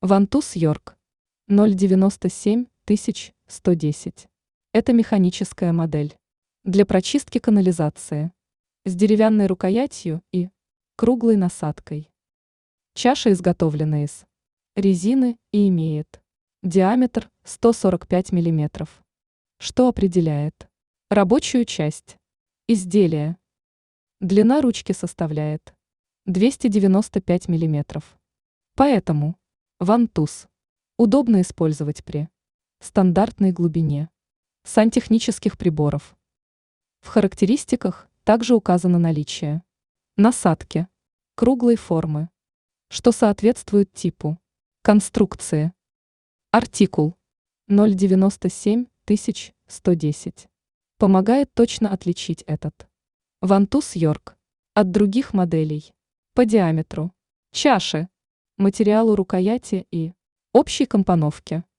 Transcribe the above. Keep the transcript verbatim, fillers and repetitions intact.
Вантуз Йорк ноль девяносто семь тысяч сто десять. Это механическая модель для прочистки канализации с деревянной рукоятью и круглой насадкой. Чаша изготовлена из резины и имеет диаметр сто сорок пять миллиметров, что определяет рабочую часть изделия. Длина ручки составляет двести девяносто пять миллиметров. Поэтому вантуз удобно использовать при стандартной глубине сантехнических приборов. В характеристиках также указано наличие насадки круглой формы, что соответствует типу конструкции. Артикул ноль девяносто семь тысяч сто десять помогает точно отличить этот вантуз Йорк от других моделей по диаметру чаши, материалу рукояти и общей компоновке.